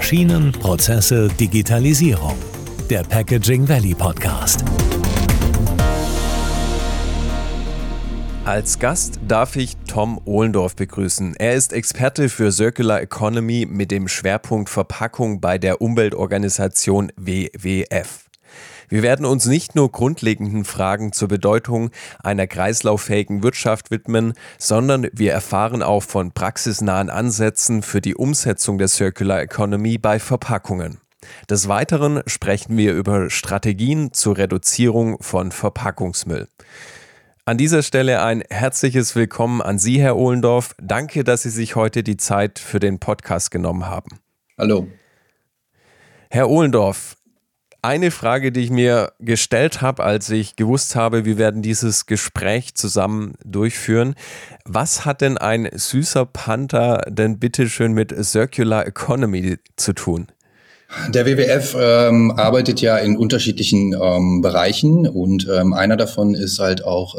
Maschinen, Prozesse, Digitalisierung. Der Packaging Valley Podcast. Als Gast darf ich Tom Ohlendorf begrüßen. Er ist Experte für Circular Economy mit dem Schwerpunkt Verpackung bei der Umweltorganisation WWF. Wir werden uns nicht nur grundlegenden Fragen zur Bedeutung einer kreislauffähigen Wirtschaft widmen, sondern wir erfahren auch von praxisnahen Ansätzen für die Umsetzung der Circular Economy bei Verpackungen. Des Weiteren sprechen wir über Strategien zur Reduzierung von Verpackungsmüll. An dieser Stelle ein herzliches Willkommen an Sie, Herr Ohlendorf. Danke, dass Sie sich heute die Zeit für den Podcast genommen haben. Hallo. Herr Ohlendorf, eine Frage, die ich mir gestellt habe, als ich gewusst habe, wir werden dieses Gespräch zusammen durchführen. Was hat denn ein süßer Panther denn bitteschön mit Circular Economy zu tun? Der WWF arbeitet ja in unterschiedlichen Bereichen und einer davon ist halt auch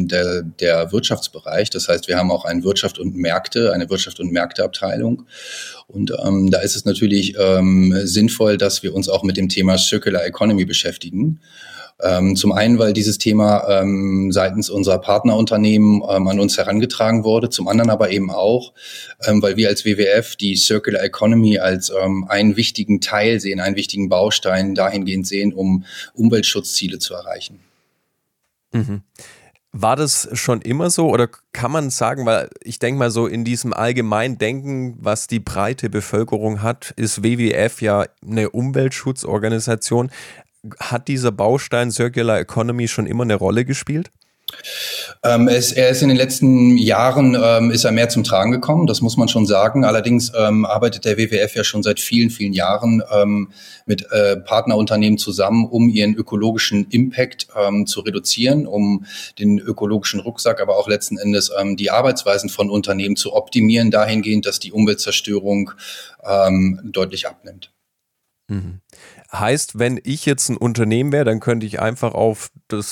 der Wirtschaftsbereich. Das heißt, wir haben auch eine Wirtschaft und Märkteabteilung. Und da ist es natürlich sinnvoll, dass wir uns auch mit dem Thema Circular Economy beschäftigen. Zum einen, weil dieses Thema seitens unserer Partnerunternehmen an uns herangetragen wurde, zum anderen aber eben auch, weil wir als WWF die Circular Economy als einen wichtigen Teil sehen, einen wichtigen Baustein dahingehend sehen, um Umweltschutzziele zu erreichen. Mhm. War das schon immer so oder kann man sagen, weil ich denke mal so in diesem Allgemeindenken, was die breite Bevölkerung hat, ist WWF ja eine Umweltschutzorganisation. Hat dieser Baustein Circular Economy schon immer eine Rolle gespielt? Er ist in den letzten Jahren ist er mehr zum Tragen gekommen, das muss man schon sagen. Allerdings arbeitet der WWF ja schon seit vielen, vielen Jahren mit Partnerunternehmen zusammen, um ihren ökologischen Impact zu reduzieren, um den ökologischen Rucksack, aber auch letzten Endes die Arbeitsweisen von Unternehmen zu optimieren, dahingehend, dass die Umweltzerstörung deutlich abnimmt. Mhm. Heißt, wenn ich jetzt ein Unternehmen wäre, dann könnte ich einfach auf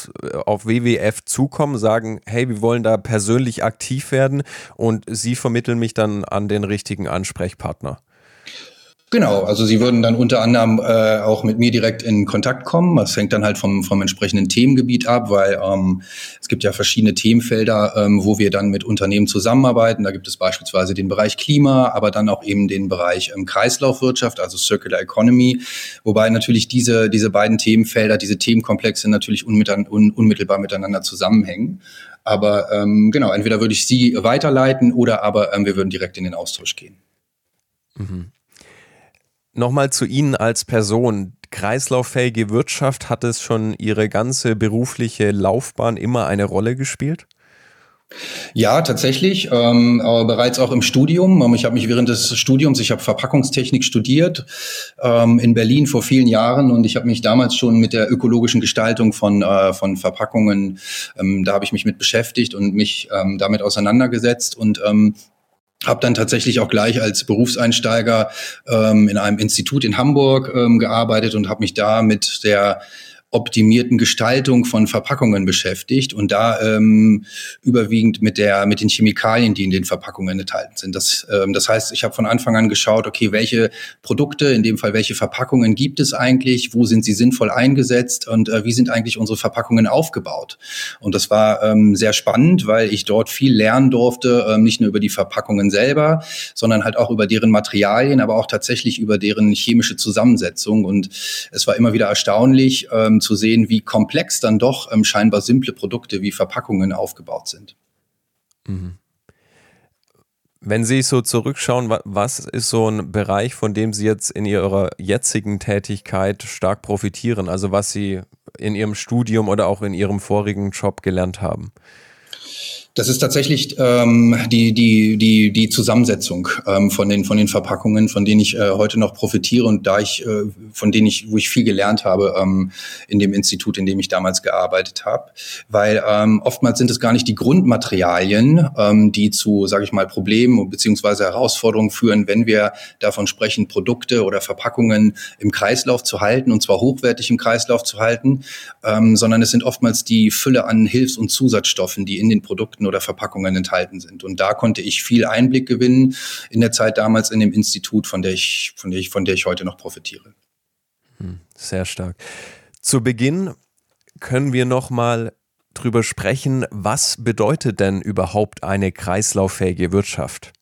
WWF zukommen, sagen, hey, wir wollen da persönlich aktiv werden und Sie vermitteln mich dann an den richtigen Ansprechpartner. Genau, also Sie würden dann unter anderem auch mit mir direkt in Kontakt kommen. Das hängt dann halt vom entsprechenden Themengebiet ab, weil es gibt ja verschiedene Themenfelder, wo wir dann mit Unternehmen zusammenarbeiten. Da gibt es beispielsweise den Bereich Klima, aber dann auch eben den Bereich Kreislaufwirtschaft, also Circular Economy. Wobei natürlich diese beiden Themenfelder, diese Themenkomplexe natürlich unmittelbar miteinander zusammenhängen. Aber genau, entweder würde ich Sie weiterleiten oder aber wir würden direkt in den Austausch gehen. Mhm. Nochmal zu Ihnen als Person. Kreislauffähige Wirtschaft, hat es schon Ihre ganze berufliche Laufbahn immer eine Rolle gespielt? Ja, tatsächlich, aber bereits auch im Studium. Ich habe mich während des Studiums, ich habe Verpackungstechnik studiert in Berlin vor vielen Jahren und ich habe mich damals schon mit der ökologischen Gestaltung von Verpackungen, da habe ich mich mit beschäftigt und mich damit auseinandergesetzt und habe dann tatsächlich auch gleich als Berufseinsteiger in einem Institut in Hamburg gearbeitet und habe mich da mit der optimierten Gestaltung von Verpackungen beschäftigt und da überwiegend mit den Chemikalien, die in den Verpackungen enthalten sind. Das heißt, ich habe von Anfang an geschaut, okay, welche Produkte, in dem Fall welche Verpackungen gibt es eigentlich, wo sind sie sinnvoll eingesetzt und wie sind eigentlich unsere Verpackungen aufgebaut? Und das war sehr spannend, weil ich dort viel lernen durfte, nicht nur über die Verpackungen selber, sondern halt auch über deren Materialien, aber auch tatsächlich über deren chemische Zusammensetzung. Und es war immer wieder erstaunlich, zu sehen, wie komplex dann doch scheinbar simple Produkte wie Verpackungen aufgebaut sind. Mhm. Wenn Sie so zurückschauen, was ist so ein Bereich, von dem Sie jetzt in Ihrer jetzigen Tätigkeit stark profitieren? Also was Sie in Ihrem Studium oder auch in Ihrem vorigen Job gelernt haben? Das ist tatsächlich die Zusammensetzung von den Verpackungen, von denen ich heute noch profitiere und wo ich viel gelernt habe in dem Institut, in dem ich damals gearbeitet habe, weil oftmals sind es gar nicht die Grundmaterialien, die zu, sage ich mal, Problemen bzw. Herausforderungen führen, wenn wir davon sprechen, Produkte oder Verpackungen im Kreislauf zu halten und zwar hochwertig im Kreislauf zu halten, sondern es sind oftmals die Fülle an Hilfs- und Zusatzstoffen, die in den Produkten oder Verpackungen enthalten sind. Und da konnte ich viel Einblick gewinnen in der Zeit damals in dem Institut, von der ich heute noch profitiere. Sehr stark. Zu Beginn können wir noch mal drüber sprechen, was bedeutet denn überhaupt eine kreislauffähige Wirtschaft?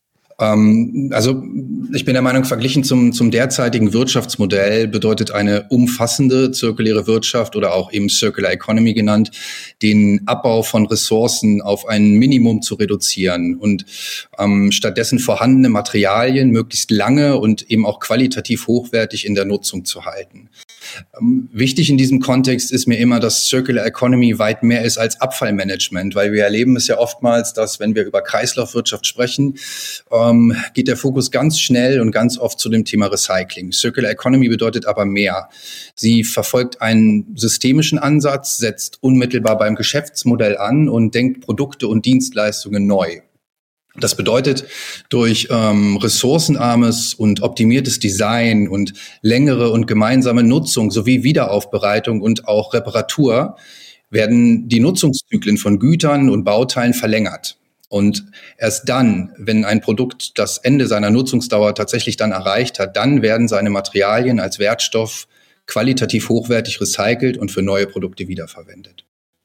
Also ich bin der Meinung, verglichen zum derzeitigen Wirtschaftsmodell bedeutet eine umfassende zirkuläre Wirtschaft oder auch eben Circular Economy genannt, den Abbau von Ressourcen auf ein Minimum zu reduzieren und stattdessen vorhandene Materialien möglichst lange und eben auch qualitativ hochwertig in der Nutzung zu halten. Wichtig in diesem Kontext ist mir immer, dass Circular Economy weit mehr ist als Abfallmanagement, weil wir erleben es ja oftmals, dass wenn wir über Kreislaufwirtschaft sprechen, geht der Fokus ganz schnell und ganz oft zu dem Thema Recycling. Circular Economy bedeutet aber mehr. Sie verfolgt einen systemischen Ansatz, setzt unmittelbar beim Geschäftsmodell an und denkt Produkte und Dienstleistungen neu. Das bedeutet, durch ressourcenarmes und optimiertes Design und längere und gemeinsame Nutzung sowie Wiederaufbereitung und auch Reparatur werden die Nutzungszyklen von Gütern und Bauteilen verlängert. Und erst dann, wenn ein Produkt das Ende seiner Nutzungsdauer tatsächlich dann erreicht hat, dann werden seine Materialien als Wertstoff qualitativ hochwertig recycelt und für neue Produkte wiederverwendet.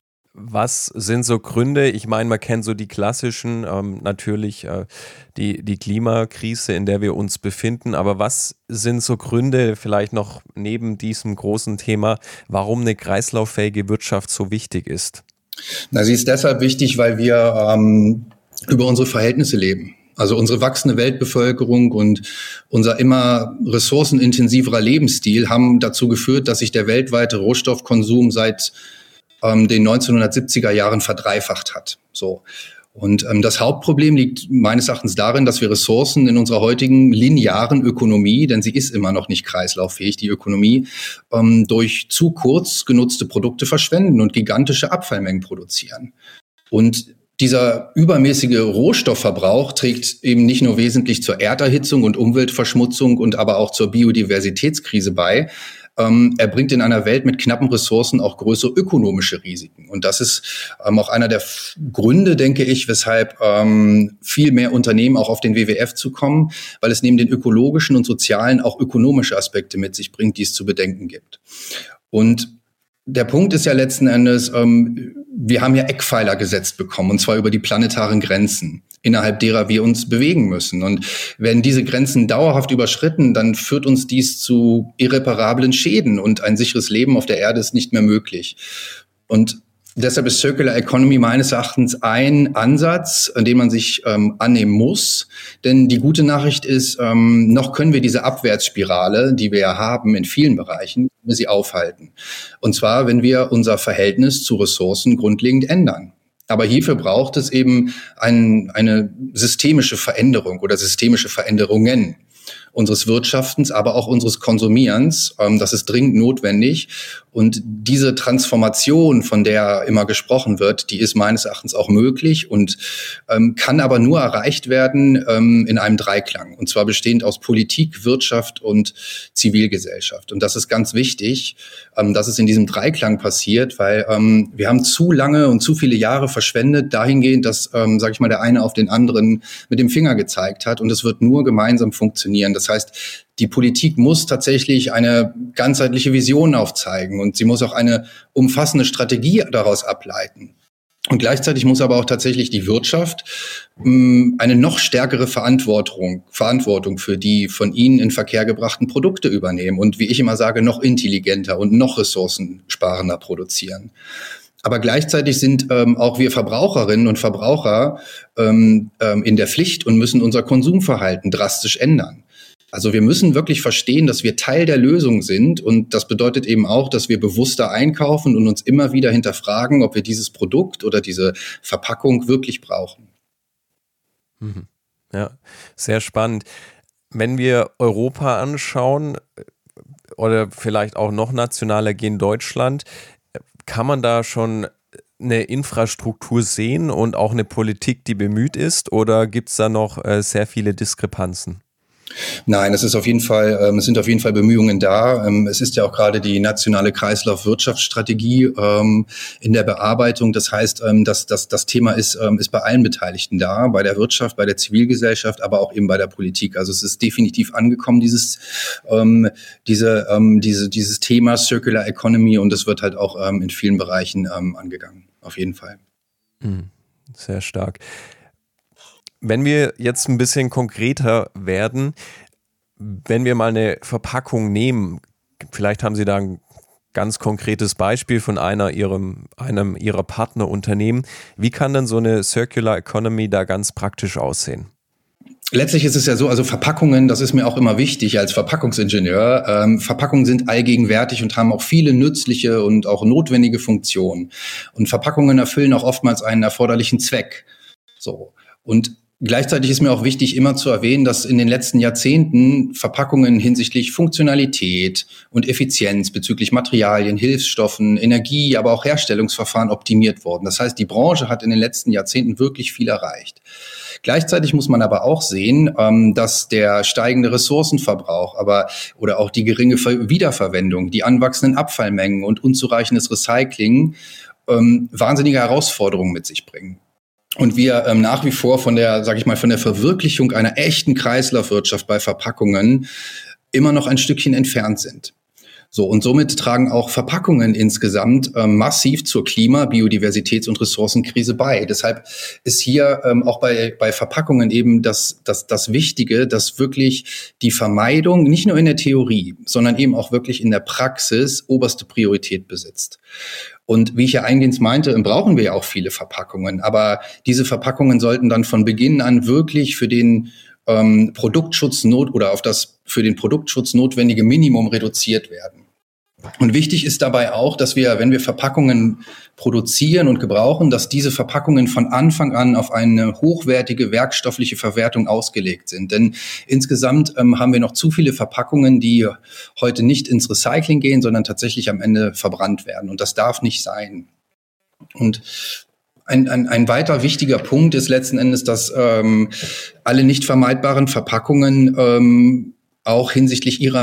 Was sind so Gründe? Ich meine, man kennt so die klassischen, natürlich die Klimakrise, in der wir uns befinden. Aber was sind so Gründe, vielleicht noch neben diesem großen Thema, warum eine kreislauffähige Wirtschaft so wichtig ist? Na, sie ist deshalb wichtig, weil wir über unsere Verhältnisse leben. Also unsere wachsende Weltbevölkerung und unser immer ressourcenintensiverer Lebensstil haben dazu geführt, dass sich der weltweite Rohstoffkonsum seit den 1970er Jahren verdreifacht hat. So. Und das Hauptproblem liegt meines Erachtens darin, dass wir Ressourcen in unserer heutigen linearen Ökonomie, denn sie ist immer noch nicht kreislauffähig, die Ökonomie, durch zu kurz genutzte Produkte verschwenden und gigantische Abfallmengen produzieren. Und dieser übermäßige Rohstoffverbrauch trägt eben nicht nur wesentlich zur Erderhitzung und Umweltverschmutzung und aber auch zur Biodiversitätskrise bei. Er bringt in einer Welt mit knappen Ressourcen auch größere ökonomische Risiken. Und das ist auch einer der Gründe, denke ich, weshalb viel mehr Unternehmen auch auf den WWF zukommen, weil es neben den ökologischen und sozialen auch ökonomische Aspekte mit sich bringt, die es zu bedenken gibt. Und der Punkt ist ja letzten Endes, wir haben ja Eckpfeiler gesetzt bekommen, und zwar über die planetaren Grenzen, innerhalb derer wir uns bewegen müssen. Und wenn diese Grenzen dauerhaft überschritten, dann führt uns dies zu irreparablen Schäden und ein sicheres Leben auf der Erde ist nicht mehr möglich. Und deshalb ist Circular Economy meines Erachtens ein Ansatz, an den man sich annehmen muss. Denn die gute Nachricht ist, noch können wir diese Abwärtsspirale, die wir ja haben in vielen Bereichen, sie aufhalten. Und zwar, wenn wir unser Verhältnis zu Ressourcen grundlegend ändern. Aber hierfür braucht es eben eine systemische Veränderung oder systemische Veränderungen unseres Wirtschaftens, aber auch unseres Konsumierens. Das ist dringend notwendig. Und diese Transformation, von der immer gesprochen wird, die ist meines Erachtens auch möglich und kann aber nur erreicht werden in einem Dreiklang. Und zwar bestehend aus Politik, Wirtschaft und Zivilgesellschaft. Und das ist ganz wichtig, dass es in diesem Dreiklang passiert, weil wir haben zu lange und zu viele Jahre verschwendet dahingehend, dass, sage ich mal, der eine auf den anderen mit dem Finger gezeigt hat. Und es wird nur gemeinsam funktionieren. Das heißt, die Politik muss tatsächlich eine ganzheitliche Vision aufzeigen und sie muss auch eine umfassende Strategie daraus ableiten. Und gleichzeitig muss aber auch tatsächlich die Wirtschaft eine noch stärkere Verantwortung für die von ihnen in Verkehr gebrachten Produkte übernehmen und, wie ich immer sage, noch intelligenter und noch ressourcensparender produzieren. Aber gleichzeitig sind auch wir Verbraucherinnen und Verbraucher in der Pflicht und müssen unser Konsumverhalten drastisch ändern. Also wir müssen wirklich verstehen, dass wir Teil der Lösung sind und das bedeutet eben auch, dass wir bewusster einkaufen und uns immer wieder hinterfragen, ob wir dieses Produkt oder diese Verpackung wirklich brauchen. Ja, sehr spannend. Wenn wir Europa anschauen oder vielleicht auch noch nationaler gehen, Deutschland, kann man da schon eine Infrastruktur sehen und auch eine Politik, die bemüht ist, oder gibt es da noch sehr viele Diskrepanzen? Nein, es sind auf jeden Fall Bemühungen da. Es ist ja auch gerade die nationale Kreislaufwirtschaftsstrategie in der Bearbeitung. Das heißt, das Thema ist bei allen Beteiligten da, bei der Wirtschaft, bei der Zivilgesellschaft, aber auch eben bei der Politik. Also es ist definitiv angekommen, dieses Thema Circular Economy, und es wird halt auch in vielen Bereichen angegangen. Auf jeden Fall. Sehr stark. Wenn wir jetzt ein bisschen konkreter werden, wenn wir mal eine Verpackung nehmen, vielleicht haben Sie da ein ganz konkretes Beispiel von einem Ihrer Partnerunternehmen. Wie kann denn so eine Circular Economy da ganz praktisch aussehen? Letztlich ist es ja so, also Verpackungen, das ist mir auch immer wichtig als Verpackungsingenieur. Verpackungen sind allgegenwärtig und haben auch viele nützliche und auch notwendige Funktionen. Und Verpackungen erfüllen auch oftmals einen erforderlichen Zweck. So. Und gleichzeitig ist mir auch wichtig, immer zu erwähnen, dass in den letzten Jahrzehnten Verpackungen hinsichtlich Funktionalität und Effizienz bezüglich Materialien, Hilfsstoffen, Energie, aber auch Herstellungsverfahren optimiert wurden. Das heißt, die Branche hat in den letzten Jahrzehnten wirklich viel erreicht. Gleichzeitig muss man aber auch sehen, dass der steigende Ressourcenverbrauch, oder auch die geringe Wiederverwendung, die anwachsenden Abfallmengen und unzureichendes Recycling wahnsinnige Herausforderungen mit sich bringen. Und wir nach wie vor von der Verwirklichung einer echten Kreislaufwirtschaft bei Verpackungen immer noch ein Stückchen entfernt sind. So, und somit tragen auch Verpackungen insgesamt massiv zur Klima-, Biodiversitäts- und Ressourcenkrise bei. Deshalb ist hier auch bei Verpackungen eben das Wichtige, dass wirklich die Vermeidung nicht nur in der Theorie, sondern eben auch wirklich in der Praxis oberste Priorität besitzt. Und wie ich ja eingehend meinte, brauchen wir ja auch viele Verpackungen. Aber diese Verpackungen sollten dann von Beginn an wirklich für den Produktschutz für den Produktschutz notwendige Minimum reduziert werden. Und wichtig ist dabei auch, dass wir, wenn wir Verpackungen produzieren und gebrauchen, dass diese Verpackungen von Anfang an auf eine hochwertige werkstoffliche Verwertung ausgelegt sind. Denn insgesamt haben wir noch zu viele Verpackungen, die heute nicht ins Recycling gehen, sondern tatsächlich am Ende verbrannt werden. Und das darf nicht sein. Und ein weiter wichtiger Punkt ist letzten Endes, dass alle nicht vermeidbaren Verpackungen auch hinsichtlich ihrer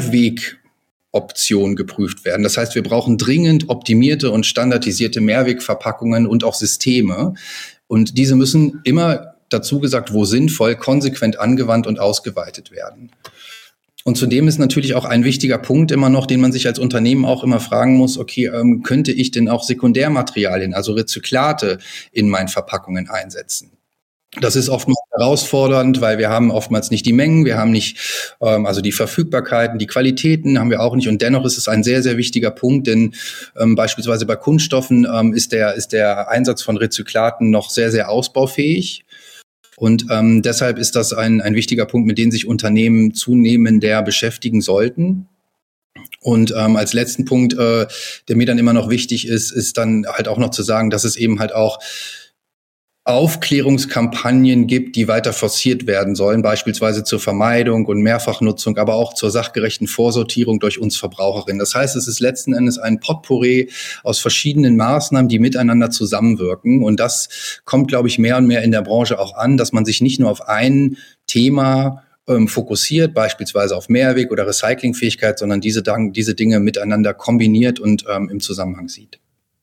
Mehrwegoption geprüft werden. Das heißt, wir brauchen dringend optimierte und standardisierte Mehrwegverpackungen und auch Systeme. Und diese müssen immer, dazu gesagt, wo sinnvoll, konsequent angewandt und ausgeweitet werden. Und zudem ist natürlich auch ein wichtiger Punkt immer noch, den man sich als Unternehmen auch immer fragen muss, okay, könnte ich denn auch Sekundärmaterialien, also Rezyklate in meinen Verpackungen einsetzen? Das ist oftmals herausfordernd, weil wir haben oftmals nicht die Mengen, wir haben nicht also die Verfügbarkeiten, die Qualitäten haben wir auch nicht. Und dennoch ist es ein sehr, sehr wichtiger Punkt, denn beispielsweise bei Kunststoffen ist der Einsatz von Rezyklaten noch sehr, sehr ausbaufähig. Und deshalb ist das ein wichtiger Punkt, mit dem sich Unternehmen zunehmender beschäftigen sollten. Und als letzten Punkt, der mir dann immer noch wichtig ist dann halt auch noch zu sagen, dass es eben halt auch Aufklärungskampagnen gibt, die weiter forciert werden sollen, beispielsweise zur Vermeidung und Mehrfachnutzung, aber auch zur sachgerechten Vorsortierung durch uns Verbraucherinnen. Das heißt, es ist letzten Endes ein Potpourri aus verschiedenen Maßnahmen, die miteinander zusammenwirken. Und das kommt, glaube ich, mehr und mehr in der Branche auch an, dass man sich nicht nur auf ein Thema fokussiert, beispielsweise auf Mehrweg- oder Recyclingfähigkeit, sondern diese Dinge miteinander kombiniert und im Zusammenhang sieht.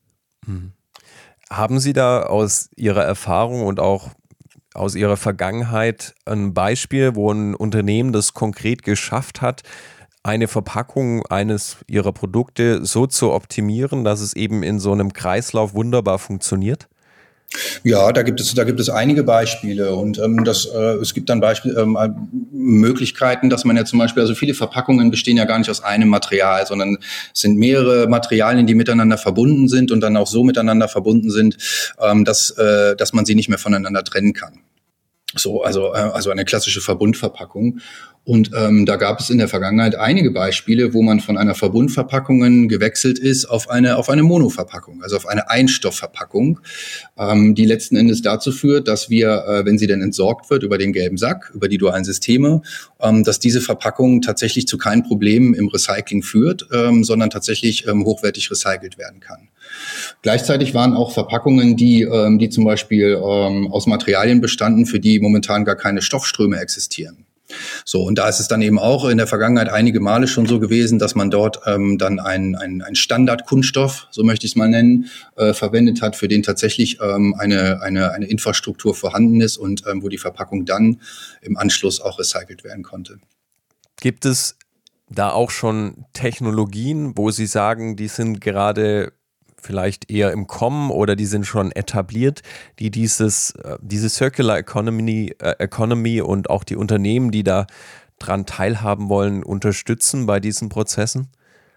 Haben Sie da aus Ihrer Erfahrung und auch aus Ihrer Vergangenheit ein Beispiel, wo ein Unternehmen das konkret geschafft hat, eine Verpackung eines Ihrer Produkte so zu optimieren, dass es eben in so einem Kreislauf wunderbar funktioniert? Ja, da gibt es einige Beispiele und es gibt dann Möglichkeiten, dass man ja zum Beispiel, also viele Verpackungen bestehen ja gar nicht aus einem Material, sondern es sind mehrere Materialien, die miteinander verbunden sind und dann auch so miteinander verbunden sind, dass man sie nicht mehr voneinander trennen kann. So, also eine klassische Verbundverpackung. Und da gab es in der Vergangenheit einige Beispiele, wo man von einer Verbundverpackung gewechselt ist auf eine Monoverpackung, also auf eine Einstoffverpackung, die letzten Endes dazu führt, dass wir, wenn sie denn entsorgt wird über den gelben Sack, über die dualen Systeme, dass diese Verpackung tatsächlich zu keinen Problemen im Recycling führt, sondern tatsächlich hochwertig recycelt werden kann. Gleichzeitig waren auch Verpackungen, die zum Beispiel aus Materialien bestanden, für die momentan gar keine Stoffströme existieren. So, und da ist es dann eben auch in der Vergangenheit einige Male schon so gewesen, dass man dort dann ein Standardkunststoff, so möchte ich es mal nennen, verwendet hat, für den tatsächlich eine Infrastruktur vorhanden ist und wo die Verpackung dann im Anschluss auch recycelt werden konnte. Gibt es da auch schon Technologien, wo Sie sagen, die sind gerade vielleicht eher im Kommen oder die sind schon etabliert, die diese Circular Economy und auch die Unternehmen, die da dran teilhaben wollen, unterstützen bei diesen Prozessen?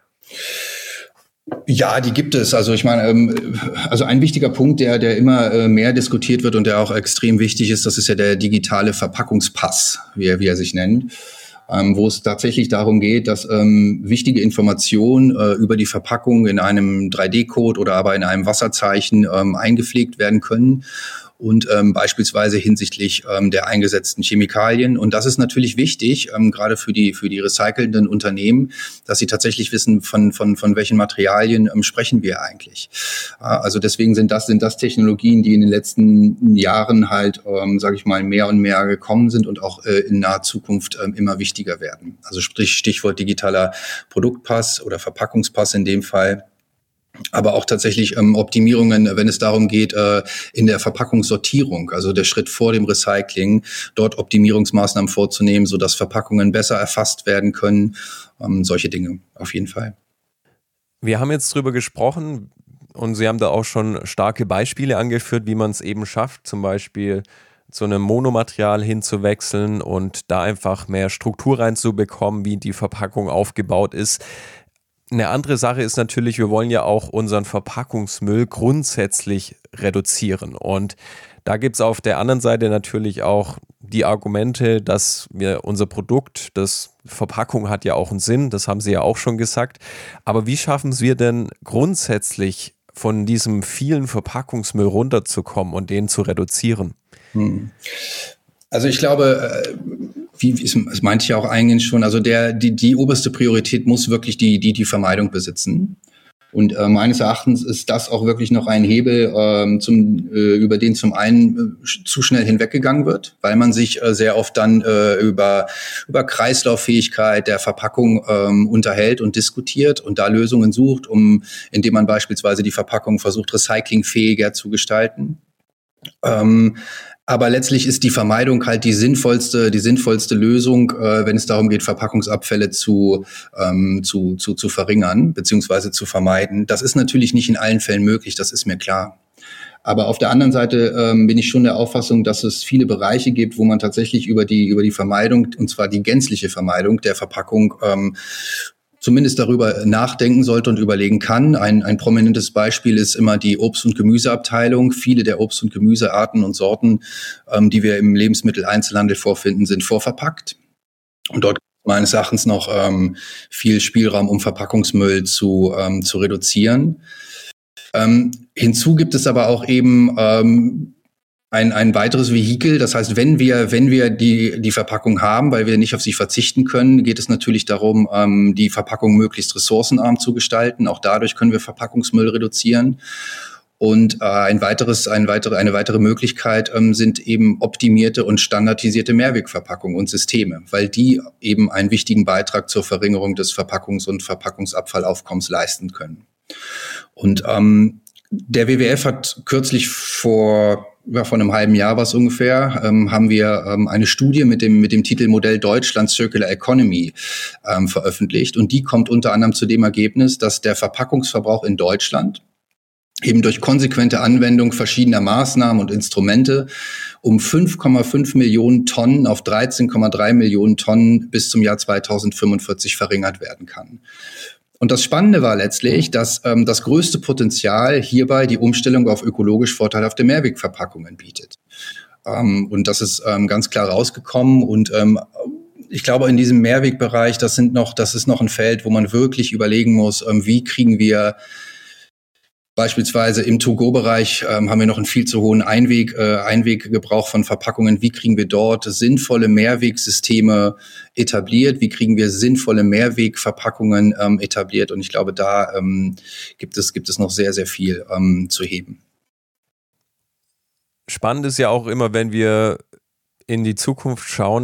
Ja, die gibt es. Also ich meine, also ein wichtiger Punkt, der immer mehr diskutiert wird und der auch extrem wichtig ist, das ist ja der digitale Verpackungspass, wie er sich nennt. Wo es tatsächlich darum geht, dass wichtige Informationen über die Verpackung in einem 3D-Code oder aber in einem Wasserzeichen eingepflegt werden können und beispielsweise hinsichtlich der eingesetzten Chemikalien. Und das ist natürlich wichtig, gerade für die recycelnden Unternehmen, dass sie tatsächlich wissen, von welchen Materialien sprechen wir eigentlich. Also deswegen sind das Technologien, die in den letzten Jahren halt, sage ich mal, mehr und mehr gekommen sind und auch in naher Zukunft immer wichtiger werden. Also Stichwort digitaler Produktpass oder Verpackungspass in dem Fall. Aber auch tatsächlich Optimierungen, wenn es darum geht, in der Verpackungssortierung, also der Schritt vor dem Recycling, dort Optimierungsmaßnahmen vorzunehmen, sodass Verpackungen besser erfasst werden können. Solche Dinge auf jeden Fall. Wir haben jetzt drüber gesprochen und Sie haben da auch schon starke Beispiele angeführt, wie man es eben schafft, zum Beispiel zu einem Monomaterial hinzuwechseln und da einfach mehr Struktur reinzubekommen, wie die Verpackung aufgebaut ist. Eine andere Sache ist natürlich, wir wollen ja auch unseren Verpackungsmüll grundsätzlich reduzieren. Und da gibt es auf der anderen Seite natürlich auch die Argumente, dass wir unser Produkt, das Verpackung hat ja auch einen Sinn, das haben Sie ja auch schon gesagt. Aber wie schaffen wir denn grundsätzlich von diesem vielen Verpackungsmüll runterzukommen und den zu reduzieren? Also ich glaube, das meinte ich ja auch eingehend schon, also die oberste Priorität muss wirklich die Vermeidung besitzen. Und meines Erachtens ist das auch wirklich noch ein Hebel, über den zum einen zu schnell hinweggegangen wird, weil man sich sehr oft dann über Kreislauffähigkeit der Verpackung unterhält und diskutiert und da Lösungen sucht, indem man beispielsweise die Verpackung versucht, recyclingfähiger zu gestalten. Aber letztlich ist die Vermeidung halt die sinnvollste Lösung, wenn es darum geht, Verpackungsabfälle zu verringern beziehungsweise zu vermeiden. Das ist natürlich nicht in allen Fällen möglich, das ist mir klar. Aber auf der anderen Seite bin ich schon der Auffassung, dass es viele Bereiche gibt, wo man tatsächlich über die Vermeidung, und zwar die gänzliche Vermeidung der Verpackung, zumindest darüber nachdenken sollte und überlegen kann. Ein prominentes Beispiel ist immer die Obst- und Gemüseabteilung. Viele der Obst- und Gemüsearten und Sorten, die wir im Lebensmitteleinzelhandel vorfinden, sind vorverpackt. Und dort meines Erachtens noch viel Spielraum, um Verpackungsmüll zu reduzieren. Hinzu gibt es aber auch eben ein weiteres Vehikel. Das heißt, wenn wir die Verpackung haben, weil wir nicht auf sie verzichten können, geht es natürlich darum, die Verpackung möglichst ressourcenarm zu gestalten. Auch dadurch können wir Verpackungsmüll reduzieren. Und eine weitere Möglichkeit sind eben optimierte und standardisierte Mehrwegverpackungen und Systeme, weil die eben einen wichtigen Beitrag zur Verringerung des Verpackungs- und Verpackungsabfallaufkommens leisten können. Und der WWF hat kürzlich vor einem halben Jahr was ungefähr, haben wir eine Studie mit dem Titel Modell Deutschland Circular Economy veröffentlicht. Und die kommt unter anderem zu dem Ergebnis, dass der Verpackungsverbrauch in Deutschland eben durch konsequente Anwendung verschiedener Maßnahmen und Instrumente um 5,5 Millionen Tonnen auf 13,3 Millionen Tonnen bis zum Jahr 2045 verringert werden kann. Und das Spannende war letztlich, dass das größte Potenzial hierbei die Umstellung auf ökologisch vorteilhafte Mehrwegverpackungen bietet. Und das ist ganz klar rausgekommen. Und ich glaube, in diesem Mehrwegbereich, das ist noch ein Feld, wo man wirklich überlegen muss, wie kriegen wir beispielsweise im To-Go-Bereich haben wir noch einen viel zu hohen Einweggebrauch von Verpackungen. Wie kriegen wir dort sinnvolle Mehrwegsysteme etabliert? Wie kriegen wir sinnvolle Mehrwegverpackungen etabliert? Und ich glaube, da gibt es noch sehr, sehr viel zu heben. Spannend ist ja auch immer, wenn wir in die Zukunft schauen,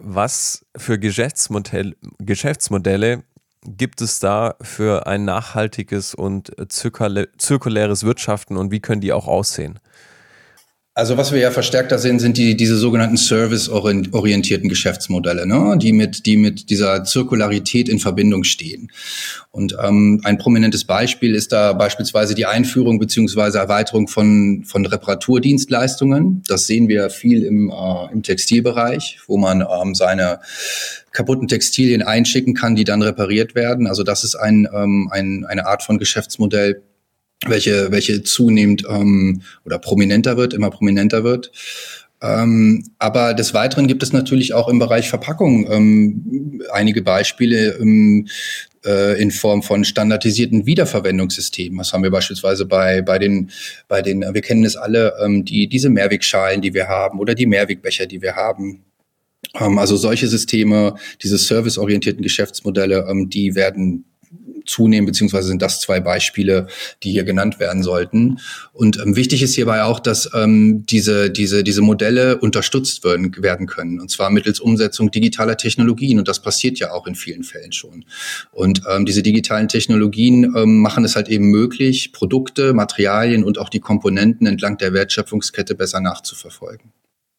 Was für Geschäftsmodelle gibt es da für ein nachhaltiges und zirkuläres Wirtschaften und wie können die auch aussehen? Also was wir ja verstärkter sehen, sind diese sogenannten serviceorientierten Geschäftsmodelle, ne? die mit dieser Zirkularität in Verbindung stehen. Und ein prominentes Beispiel ist da beispielsweise die Einführung beziehungsweise Erweiterung von Reparaturdienstleistungen. Das sehen wir viel im Textilbereich, wo man seine kaputten Textilien einschicken kann, die dann repariert werden. Also das ist eine Art von Geschäftsmodell, welche zunehmend oder immer prominenter wird. Aber des Weiteren gibt es natürlich auch im Bereich Verpackung einige Beispiele in Form von standardisierten Wiederverwendungssystemen. Das haben wir beispielsweise bei den, wir kennen es alle, diese Mehrwegschalen, die wir haben oder die Mehrwegbecher, die wir haben. Also solche Systeme, diese serviceorientierten Geschäftsmodelle, die werden zunehmen, beziehungsweise sind das zwei Beispiele, die hier genannt werden sollten. Und wichtig ist hierbei auch, dass diese Modelle unterstützt werden können, und zwar mittels Umsetzung digitaler Technologien. Und das passiert ja auch in vielen Fällen schon. Und diese digitalen Technologien machen es halt eben möglich, Produkte, Materialien und auch die Komponenten entlang der Wertschöpfungskette besser nachzuverfolgen.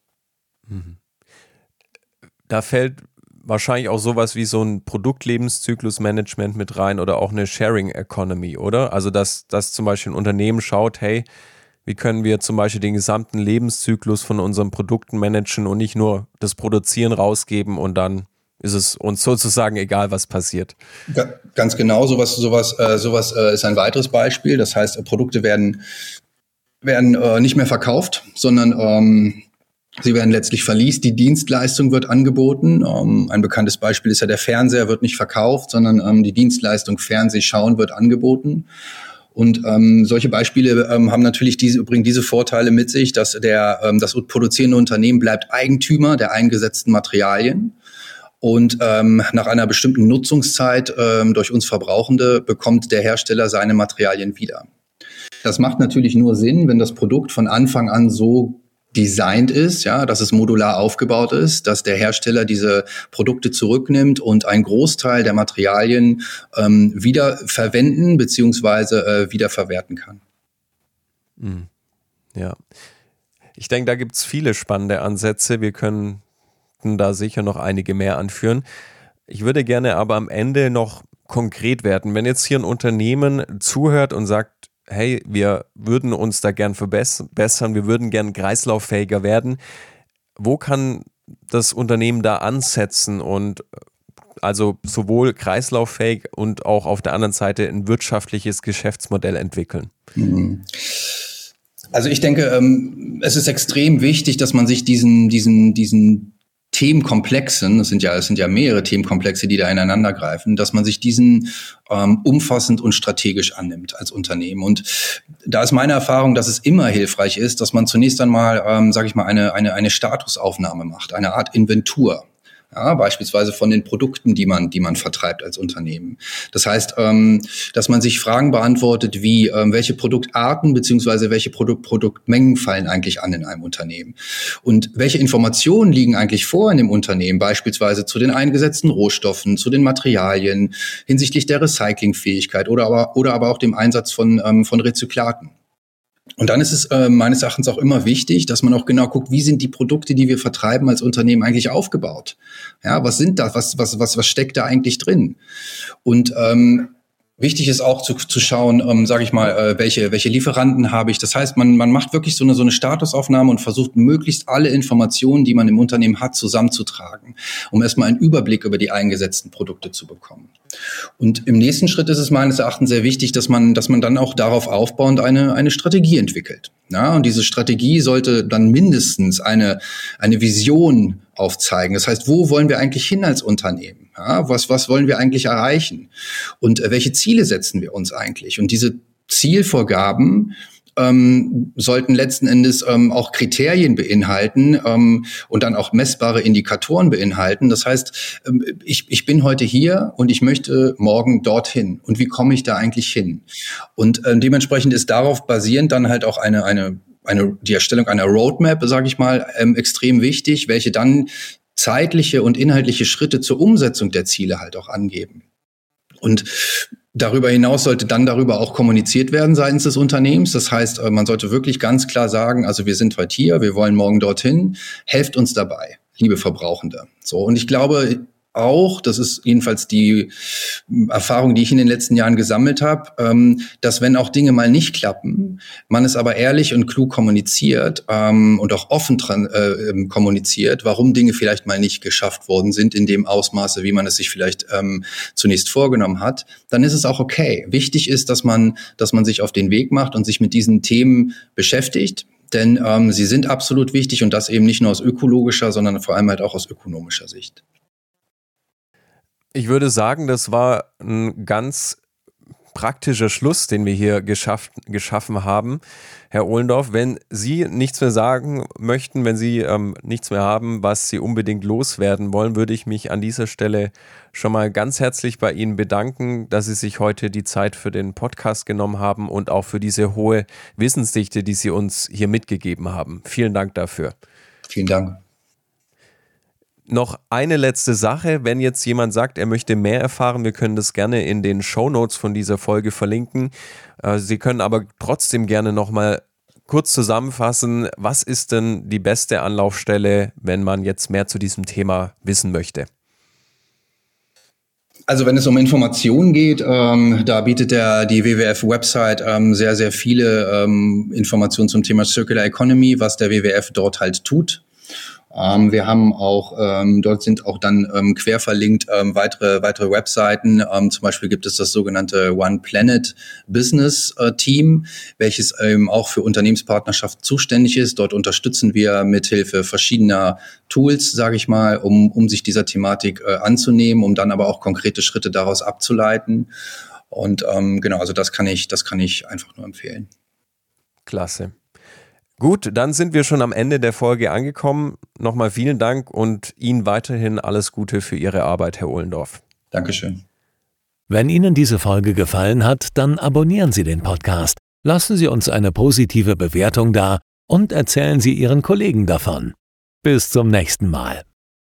Da fällt wahrscheinlich auch sowas wie so ein Produktlebenszyklusmanagement mit rein oder auch eine Sharing Economy, oder? Also dass zum Beispiel ein Unternehmen schaut, hey, wie können wir zum Beispiel den gesamten Lebenszyklus von unseren Produkten managen und nicht nur das Produzieren rausgeben und dann ist es uns sozusagen egal, was passiert. Ja, ganz genau, sowas ist ein weiteres Beispiel. Das heißt, Produkte werden nicht mehr verkauft, sondern sie werden letztlich verliest, die Dienstleistung wird angeboten. Ein bekanntes Beispiel ist ja, der Fernseher wird nicht verkauft, sondern die Dienstleistung Fernsehschauen wird angeboten. Und solche Beispiele haben natürlich bringen diese Vorteile mit sich, dass das produzierende Unternehmen bleibt Eigentümer der eingesetzten Materialien. Und nach einer bestimmten Nutzungszeit durch uns Verbrauchende bekommt der Hersteller seine Materialien wieder. Das macht natürlich nur Sinn, wenn das Produkt von Anfang an so designt ist, ja, dass es modular aufgebaut ist, dass der Hersteller diese Produkte zurücknimmt und einen Großteil der Materialien wieder verwenden bzw. wiederverwerten kann. Ja, ich denke, da gibt es viele spannende Ansätze. Wir können da sicher noch einige mehr anführen. Ich würde gerne aber am Ende noch konkret werden. Wenn jetzt hier ein Unternehmen zuhört und sagt, hey, wir würden uns da gern verbessern, wir würden gern kreislauffähiger werden. Wo kann das Unternehmen da ansetzen und also sowohl kreislauffähig und auch auf der anderen Seite ein wirtschaftliches Geschäftsmodell entwickeln? Also ich denke, es ist extrem wichtig, dass man sich diesen Themenkomplexen, es sind ja mehrere Themenkomplexe, die da ineinander greifen, dass man sich diesen umfassend und strategisch annimmt als Unternehmen. Und da ist meine Erfahrung, dass es immer hilfreich ist, dass man zunächst einmal, eine Statusaufnahme macht, eine Art Inventur. Ja, beispielsweise von den Produkten, die man vertreibt als Unternehmen. Das heißt, dass man sich Fragen beantwortet, wie welche Produktarten beziehungsweise welche Produktmengen fallen eigentlich an in einem Unternehmen und welche Informationen liegen eigentlich vor in dem Unternehmen, beispielsweise zu den eingesetzten Rohstoffen, zu den Materialien, hinsichtlich der Recyclingfähigkeit oder aber auch dem Einsatz von Rezyklaten. Und dann ist es meines Erachtens auch immer wichtig, dass man auch genau guckt, wie sind die Produkte, die wir vertreiben als Unternehmen eigentlich aufgebaut? Ja, was sind da? Was steckt da eigentlich drin? Und wichtig ist auch zu schauen, welche Lieferanten habe ich. Das heißt, man macht wirklich so eine Statusaufnahme und versucht möglichst alle Informationen, die man im Unternehmen hat, zusammenzutragen, um erstmal einen Überblick über die eingesetzten Produkte zu bekommen. Und im nächsten Schritt ist es meines Erachtens sehr wichtig, dass man dann auch darauf aufbauend eine Strategie entwickelt. Ja, und diese Strategie sollte dann mindestens eine Vision aufzeigen. Das heißt, wo wollen wir eigentlich hin als Unternehmen? Ja, was wollen wir eigentlich erreichen? Und welche Ziele setzen wir uns eigentlich? Und diese Zielvorgaben sollten letzten Endes auch Kriterien beinhalten und dann auch messbare Indikatoren beinhalten. Das heißt, ich bin heute hier und ich möchte morgen dorthin. Und wie komme ich da eigentlich hin? Und dementsprechend ist darauf basierend dann halt auch die Erstellung einer Roadmap, sage ich mal, extrem wichtig, welche dann zeitliche und inhaltliche Schritte zur Umsetzung der Ziele halt auch angeben. Und darüber hinaus sollte dann darüber auch kommuniziert werden seitens des Unternehmens. Das heißt, man sollte wirklich ganz klar sagen, also wir sind heute hier, wir wollen morgen dorthin, helft uns dabei, liebe Verbrauchende. So, und ich glaube auch, das ist jedenfalls die Erfahrung, die ich in den letzten Jahren gesammelt habe, dass wenn auch Dinge mal nicht klappen, man es aber ehrlich und klug kommuniziert und auch offen kommuniziert, warum Dinge vielleicht mal nicht geschafft worden sind in dem Ausmaße, wie man es sich vielleicht zunächst vorgenommen hat, dann ist es auch okay. Wichtig ist, dass man sich auf den Weg macht und sich mit diesen Themen beschäftigt. Denn sie sind absolut wichtig und das eben nicht nur aus ökologischer, sondern vor allem halt auch aus ökonomischer Sicht. Ich würde sagen, das war ein ganz praktischer Schluss, den wir hier geschaffen haben. Herr Ohlendorf, wenn Sie nichts mehr sagen möchten, wenn Sie nichts mehr haben, was Sie unbedingt loswerden wollen, würde ich mich an dieser Stelle schon mal ganz herzlich bei Ihnen bedanken, dass Sie sich heute die Zeit für den Podcast genommen haben und auch für diese hohe Wissensdichte, die Sie uns hier mitgegeben haben. Vielen Dank dafür. Vielen Dank. Noch eine letzte Sache, wenn jetzt jemand sagt, er möchte mehr erfahren, wir können das gerne in den Shownotes von dieser Folge verlinken. Sie können aber trotzdem gerne nochmal kurz zusammenfassen, was ist denn die beste Anlaufstelle, wenn man jetzt mehr zu diesem Thema wissen möchte? Also wenn es um Informationen geht, da bietet die WWF-Website sehr, sehr viele Informationen zum Thema Circular Economy, was der WWF dort halt tut. Wir haben auch, dort sind auch dann quer verlinkt weitere Webseiten. Zum Beispiel gibt es das sogenannte One Planet Business Team, welches auch für Unternehmenspartnerschaft zuständig ist. Dort unterstützen wir mithilfe verschiedener Tools, sage ich mal, um sich dieser Thematik anzunehmen, um dann aber auch konkrete Schritte daraus abzuleiten. Und genau, also das kann ich einfach nur empfehlen. Klasse. Gut, dann sind wir schon am Ende der Folge angekommen. Nochmal vielen Dank und Ihnen weiterhin alles Gute für Ihre Arbeit, Herr Ohlendorf. Dankeschön. Wenn Ihnen diese Folge gefallen hat, dann abonnieren Sie den Podcast, lassen Sie uns eine positive Bewertung da und erzählen Sie Ihren Kollegen davon. Bis zum nächsten Mal.